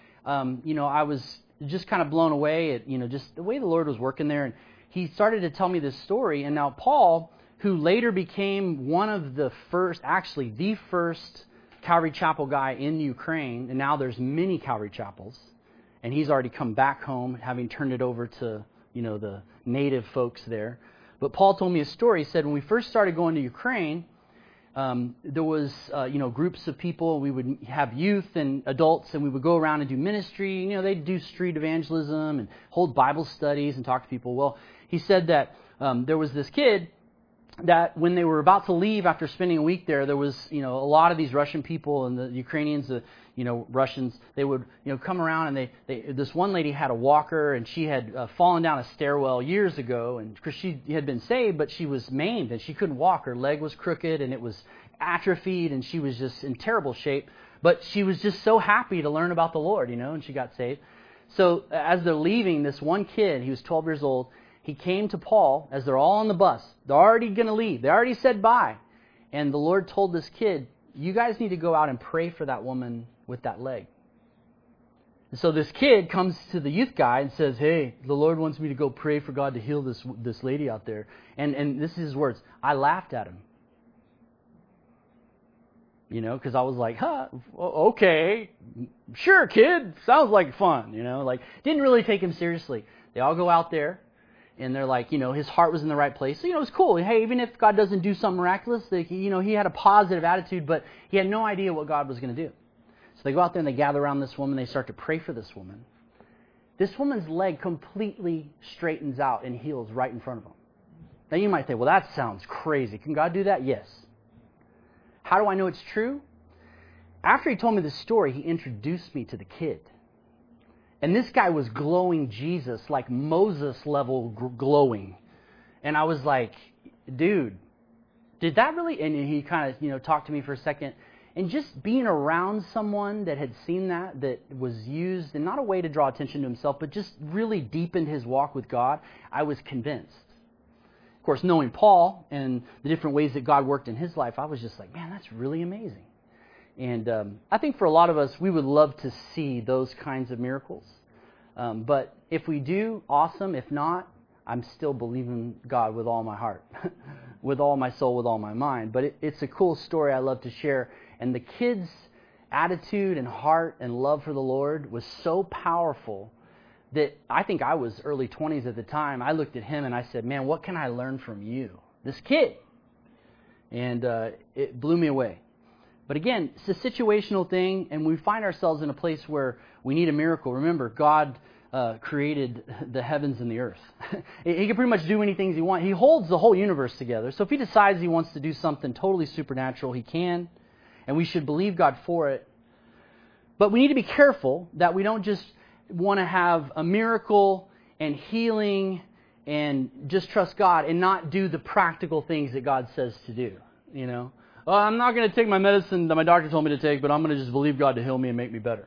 um, you know, I was just kind of blown away at, you know, just the way the Lord was working there. And he started to tell me this story. And now Paul, who later became one of the first, actually the first Calvary Chapel guy in Ukraine, and now there's many Calvary Chapels, and he's already come back home, having turned it over to, you know, the native folks there. But Paul told me a story. He said when we first started going to Ukraine, um, there was, uh, you know, groups of people. We would have youth and adults, and we would go around and do ministry. You know, they'd do street evangelism and hold Bible studies and talk to people. Well, he said that um, there was this kid that when they were about to leave after spending a week there, there was, you know, a lot of these Russian people and the Ukrainians, the, you know, Russians, they would, you know, come around and they, they this one lady had a walker and she had uh, fallen down a stairwell years ago, and because she had been saved, but she was maimed and she couldn't walk. Her leg was crooked and it was atrophied and she was just in terrible shape. But she was just so happy to learn about the Lord, you know, and she got saved. So as they're leaving, this one kid, he was twelve years old, he came to Paul as they're all on the bus. They're already going to leave. They already said bye. And the Lord told this kid, you guys need to go out and pray for that woman with that leg. And so this kid comes to the youth guy and says, hey, the Lord wants me to go pray for God to heal this this lady out there. And, and this is his words. I laughed at him. You know, because I was like, huh, okay, sure, kid. Sounds like fun. You know, like, didn't really take him seriously. They all go out there. And they're like, you know, his heart was in the right place. So, you know, it was cool. Hey, even if God doesn't do something miraculous, they, you know, he had a positive attitude, but he had no idea what God was going to do. So they go out there and they gather around this woman. They start to pray for this woman. This woman's leg completely straightens out and heals right in front of them. Now, you might think, well, that sounds crazy. Can God do that? Yes. How do I know it's true? After he told me this story, he introduced me to the kid. And this guy was glowing Jesus, like Moses level glowing. And I was like, dude, did that really? And he kind of, you know, talked to me for a second. And just being around someone that had seen that, that was used in not a way to draw attention to himself, but just really deepened his walk with God, I was convinced. Of course, knowing Paul and the different ways that God worked in his life, I was just like, man, that's really amazing. And um, I think for a lot of us, we would love to see those kinds of miracles. Um, but if we do, awesome. If not, I'm still believing God with all my heart, with all my soul, with all my mind. But it, it's a cool story I love to share. And the kid's attitude and heart and love for the Lord was so powerful that I think I was early twenties at the time. I looked at him and I said, man, what can I learn from you? This kid. And uh, it blew me away. But again, it's a situational thing, and we find ourselves in a place where we need a miracle. Remember, God uh, created the heavens and the earth. He can pretty much do anything he wants. He holds the whole universe together. So if he decides he wants to do something totally supernatural, he can, and we should believe God for it. But we need to be careful that we don't just want to have a miracle and healing and just trust God and not do the practical things that God says to do, you know. Oh, I'm not going to take my medicine that my doctor told me to take, but I'm going to just believe God to heal me and make me better.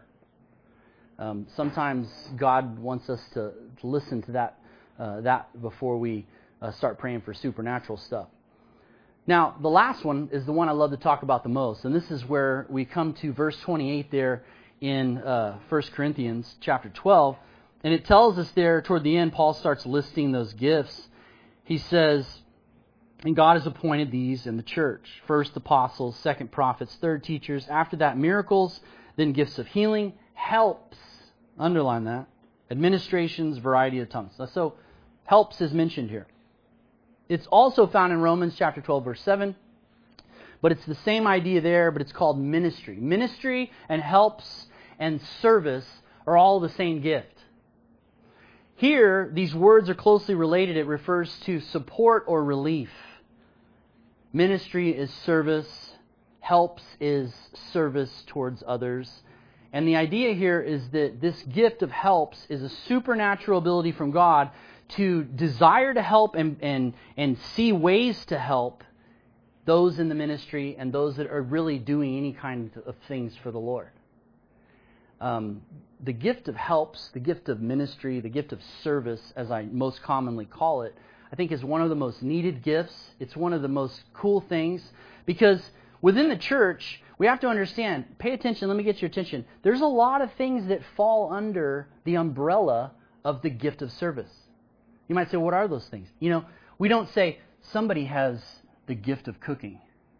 Um, sometimes God wants us to, to listen to that uh, that before we uh, start praying for supernatural stuff. Now, the last one is the one I love to talk about the most, and this is where we come to verse twenty-eight there in uh, First Corinthians chapter twelve, and it tells us there toward the end, Paul starts listing those gifts. He says, and God has appointed these in the church. First apostles, second prophets, third teachers, after that miracles, then gifts of healing, helps, underline that, administrations, variety of tongues. So helps is mentioned here. It's also found in Romans chapter twelve, verse seven. But it's the same idea there, but it's called ministry. Ministry and helps and service are all the same gift. Here, these words are closely related. It refers to support or relief. Ministry is service. Helps is service towards others. And the idea here is that this gift of helps is a supernatural ability from God to desire to help and, and, and see ways to help those in the ministry and those that are really doing any kind of things for the Lord. Um, the gift of helps, the gift of ministry, the gift of service, as I most commonly call it, I think is one of the most needed gifts. It's one of the most cool things because within the church, we have to understand, pay attention, let me get your attention. There's a lot of things that fall under the umbrella of the gift of service. You might say, what are those things? You know, we don't say somebody has the gift of cooking.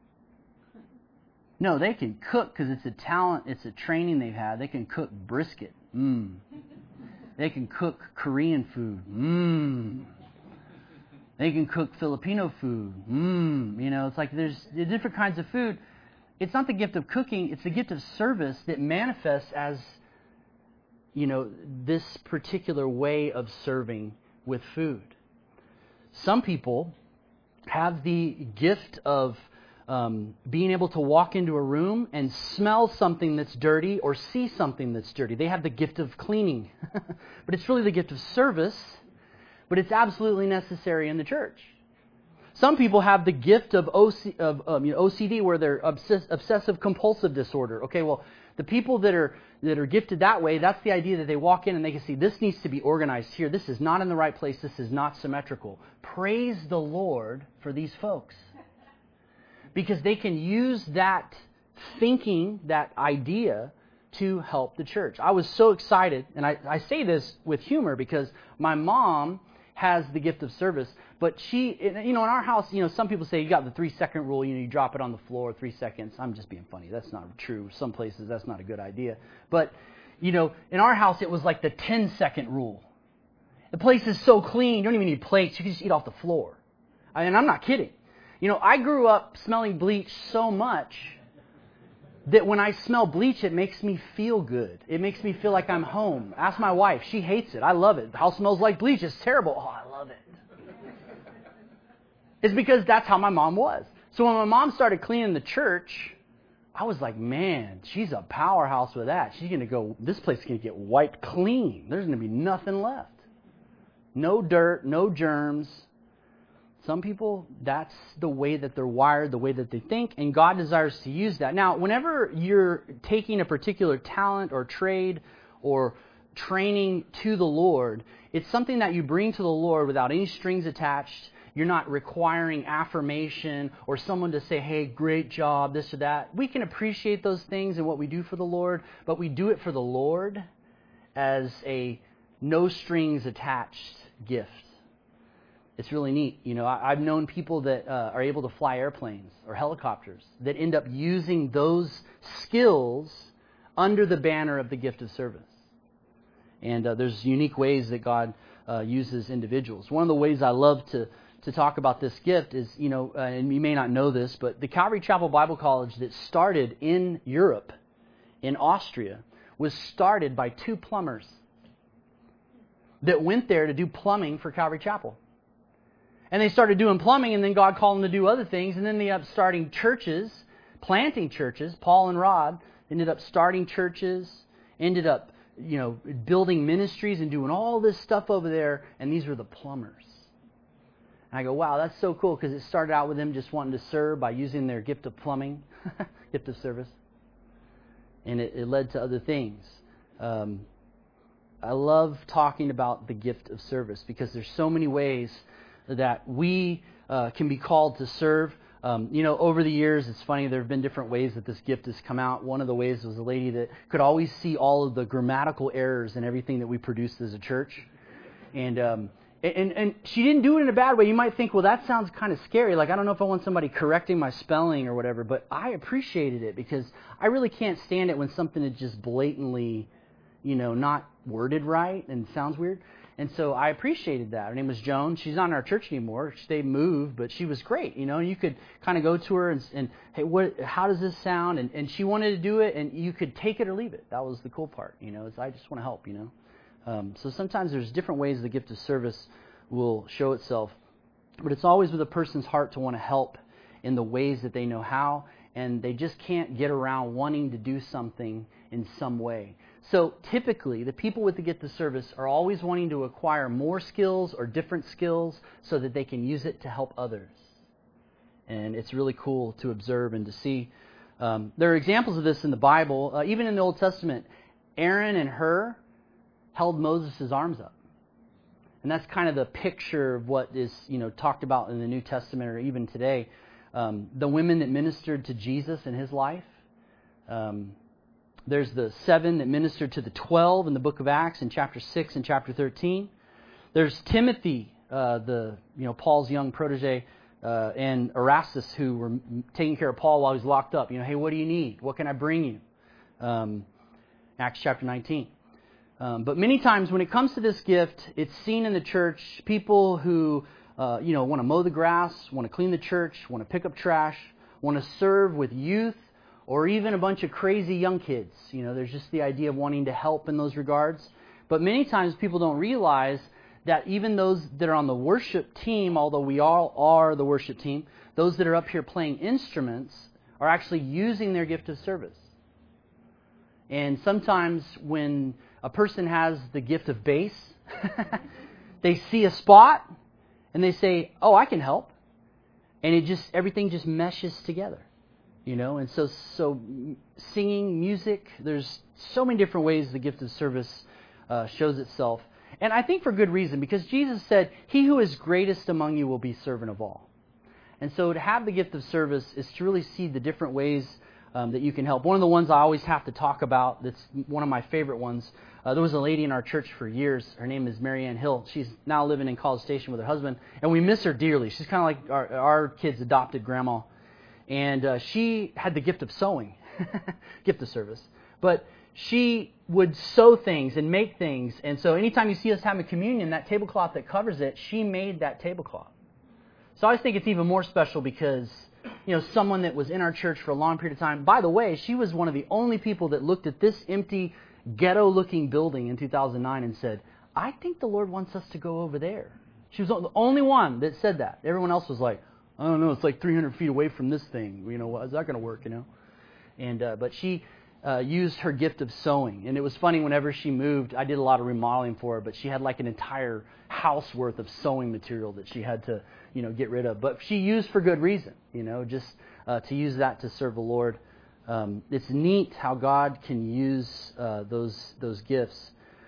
No, they can cook because it's a talent, it's a training they've had. They can cook brisket. Mmm. They can cook Korean food. Mmm. They can cook Filipino food. Mmm. You know, it's like there's different kinds of food. It's not the gift of cooking, it's the gift of service that manifests as, you know, this particular way of serving with food. Some people have the gift of um, being able to walk into a room and smell something that's dirty or see something that's dirty. They have the gift of cleaning. But it's really the gift of service, but it's absolutely necessary in the church. Some people have the gift of, O C, of um, you know, O C D, where they're obsess- obsessive compulsive disorder. Okay, well, the people that are that are gifted that way, that's the idea that they walk in and they can see this needs to be organized here. This is not in the right place. This is not symmetrical. Praise the Lord for these folks. Because they can use that thinking, that idea, to help the church. I was so excited, and I, I say this with humor because my mom has the gift of service, but she, you know, in our house, you know, some people say you got the three second rule, you know, you drop it on the floor, three seconds. I'm just being funny. That's not true. Some places that's not a good idea. But, you know, in our house, it was like the ten second rule. The place is so clean, you don't even need plates. You can just eat off the floor. I mean, I'm not kidding. You know, I grew up smelling bleach so much that when I smell bleach, it makes me feel good. It makes me feel like I'm home. Ask my wife. She hates it. I love it. The house smells like bleach. It's terrible. Oh, I love it. It's because that's how my mom was. So when my mom started cleaning the church, I was like, man, she's a powerhouse with that. She's going to go, this place is going to get wiped clean. There's going to be nothing left. No dirt, no germs. Some people, that's the way that they're wired, the way that they think, and God desires to use that. Now, whenever you're taking a particular talent or trade or training to the Lord, it's something that you bring to the Lord without any strings attached. You're not requiring affirmation or someone to say, hey, great job, this or that. We can appreciate those things and what we do for the Lord, but we do it for the Lord as a no strings attached gift. It's really neat. You know, I, I've known people that uh, are able to fly airplanes or helicopters that end up using those skills under the banner of the gift of service. And uh, there's unique ways that God uh, uses individuals. One of the ways I love to, to talk about this gift is, you know, uh, and you may not know this, but the Calvary Chapel Bible College that started in Europe, in Austria, was started by two plumbers that went there to do plumbing for Calvary Chapel. And they started doing plumbing, and then God called them to do other things, and then they ended up starting churches, planting churches. Paul and Rod ended up starting churches, ended up, you know, building ministries and doing all this stuff over there, and these were the plumbers. And I go, wow, that's so cool, because it started out with them just wanting to serve by using their gift of plumbing, gift of service, and it, it led to other things. Um, I love talking about the gift of service because there's so many ways that we uh, can be called to serve. Um, you know, over the years, it's funny, there have been different ways that this gift has come out. One of the ways was a lady that could always see all of the grammatical errors in everything that we produced as a church. And um, and, and she didn't do it in a bad way. You might think, well, that sounds kind of scary. Like, I don't know if I want somebody correcting my spelling or whatever, but I appreciated it because I really can't stand it when something is just blatantly, you know, not worded right and sounds weird. And so I appreciated that. Her name was Joan. She's not in our church anymore. They moved, but she was great. You know, you could kind of go to her and, and hey, what? How does this sound? And, and she wanted to do it, and you could take it or leave it. That was the cool part. You know, is I just want to help. You know, um, so sometimes there's different ways the gift of service will show itself, but it's always with a person's heart to want to help in the ways that they know how, and they just can't get around wanting to do something in some way. So typically, the people with the gift of service are always wanting to acquire more skills or different skills so that they can use it to help others. And it's really cool to observe and to see. Um, there are examples of this in the Bible. Uh, even in the Old Testament, Aaron and Hur held Moses' arms up. And that's kind of the picture of what is, you know, talked about in the New Testament or even today. Um, the women that ministered to Jesus in his life. Um, There's the seven that ministered to the twelve in the book of Acts in chapter six and chapter thirteen. There's Timothy, uh, the you know Paul's young protege, uh, and Erastus, who were taking care of Paul while he was locked up. You know, hey, what do you need? What can I bring you? Um, Acts chapter nineteen. Um, but many times when it comes to this gift, it's seen in the church, people who uh, you know want to mow the grass, want to clean the church, want to pick up trash, want to serve with youth, or even a bunch of crazy young kids. You know, there's just the idea of wanting to help in those regards. But many times people don't realize that even those that are on the worship team, although we all are the worship team, those that are up here playing instruments are actually using their gift of service. And sometimes when a person has the gift of bass, they see a spot and they say, oh, I can help. And it just, everything just meshes together. You know, and so so singing, music, there's so many different ways the gift of service uh, shows itself. And I think for good reason, because Jesus said, he who is greatest among you will be servant of all. And so to have the gift of service is to really see the different ways um, that you can help. One of the ones I always have to talk about, that's one of my favorite ones, uh, there was a lady in our church for years. Her name is Mary Ann Hill. She's now living in College Station with her husband, and we miss her dearly. She's kind of like our, our kids' adopted grandma. And uh, she had the gift of sewing, gift of service. But she would sew things and make things. And so anytime you see us having communion, that tablecloth that covers it, she made that tablecloth. So I think it's even more special because, you know, someone that was in our church for a long period of time. By the way, she was one of the only people that looked at this empty, ghetto-looking building in two thousand nine and said, I think the Lord wants us to go over there. She was the only one that said that. Everyone else was like, I don't know, it's like three hundred feet away from this thing. You know, how's that going to work, you know? And uh, but she uh, used her gift of sewing. And it was funny, whenever she moved, I did a lot of remodeling for her, but she had like an entire house worth of sewing material that she had to, you know, get rid of. But she used for good reason, you know, just uh, to use that to serve the Lord. Um, it's neat how God can use uh, those those gifts.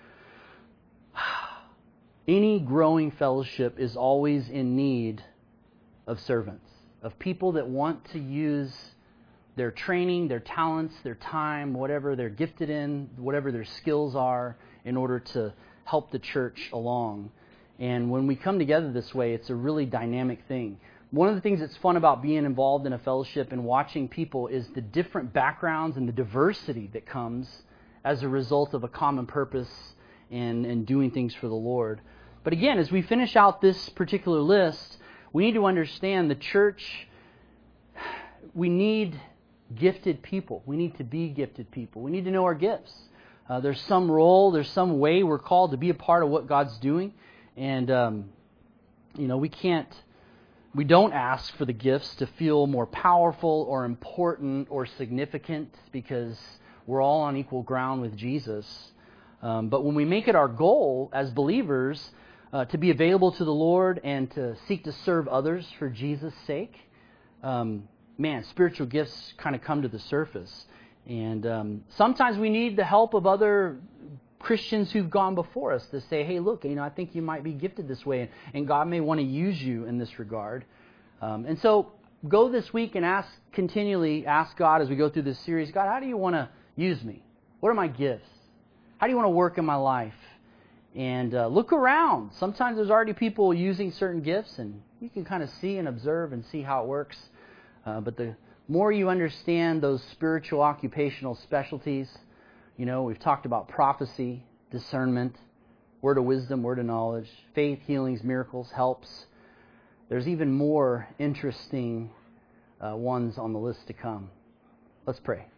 Any growing fellowship is always in need of servants, of people that want to use their training, their talents, their time, whatever they're gifted in, whatever their skills are, in order to help the church along. And when we come together this way, it's a really dynamic thing. One of the things that's fun about being involved in a fellowship and watching people is the different backgrounds and the diversity that comes as a result of a common purpose and, and doing things for the Lord. But again, as we finish out this particular list, we need to understand the church, we need gifted people. We need to be gifted people. We need to know our gifts. Uh, there's some role, there's some way we're called to be a part of what God's doing. And, um, you know, we can't, we don't ask for the gifts to feel more powerful or important or significant because we're all on equal ground with Jesus. Um, but when we make it our goal as believers uh, to be available to the Lord and to seek to serve others for Jesus' sake, um, man, spiritual gifts kind of come to the surface. And um, sometimes we need the help of other Christians who've gone before us to say, hey, look, you know, I think you might be gifted this way, and God may want to use you in this regard. Um, and so go this week and ask, continually ask God as we go through this series, God, how do you want to use me? What are my gifts? How do you want to work in my life? And uh, look around. Sometimes there's already people using certain gifts, and you can kind of see and observe and see how it works. Uh, but the more you understand those spiritual occupational specialties, you know, we've talked about prophecy, discernment, word of wisdom, word of knowledge, faith, healings, miracles, helps. There's even more interesting uh, ones on the list to come. Let's pray.